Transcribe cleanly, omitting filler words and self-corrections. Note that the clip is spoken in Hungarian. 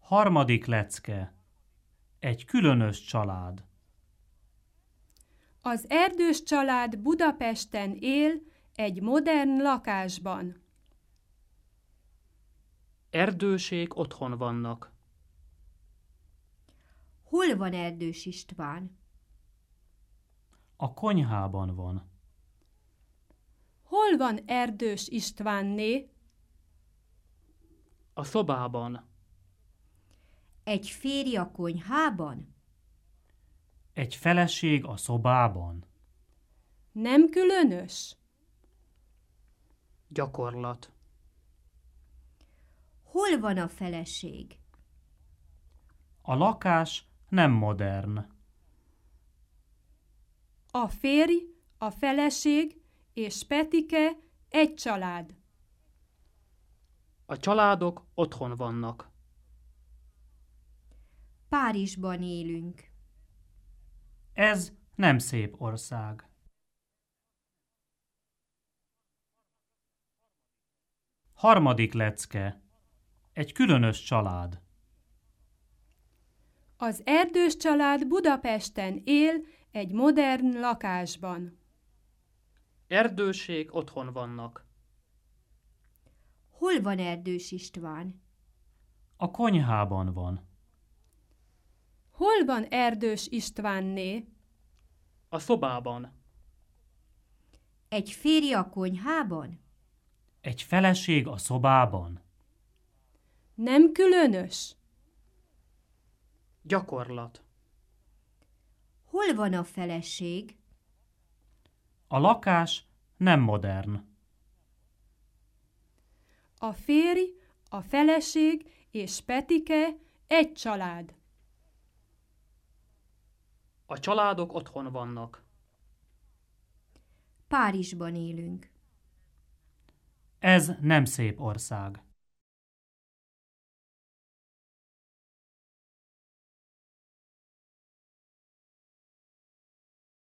Harmadik lecke. Egy különös család. Az Erdős család Budapesten él egy modern lakásban. Erdősék otthon vannak. Hol van Erdős István? A konyhában van. Hol van Erdős Istvánné? A szobában. Egy férj a konyhában? Egy feleség a szobában. Nem különös? Gyakorlat. Hol van a feleség? A lakás nem modern. A férj, a feleség és Petike egy család. A családok otthon vannak. Párizsban élünk. Ez nem szép ország. Harmadik lecke. Egy különös család. Az Erdős család Budapesten él egy modern lakásban. Erdősék otthon vannak. Hol van Erdős István? A konyhában van. Hol van Erdős Istvánné? A szobában. Egy férj a konyhában? Egy feleség a szobában. Nem különös? Gyakorlat. Hol van a feleség? A lakás nem modern. A férj, a feleség és Petike egy család. A családok otthon vannak. Párizsban élünk. Ez nem szép ország.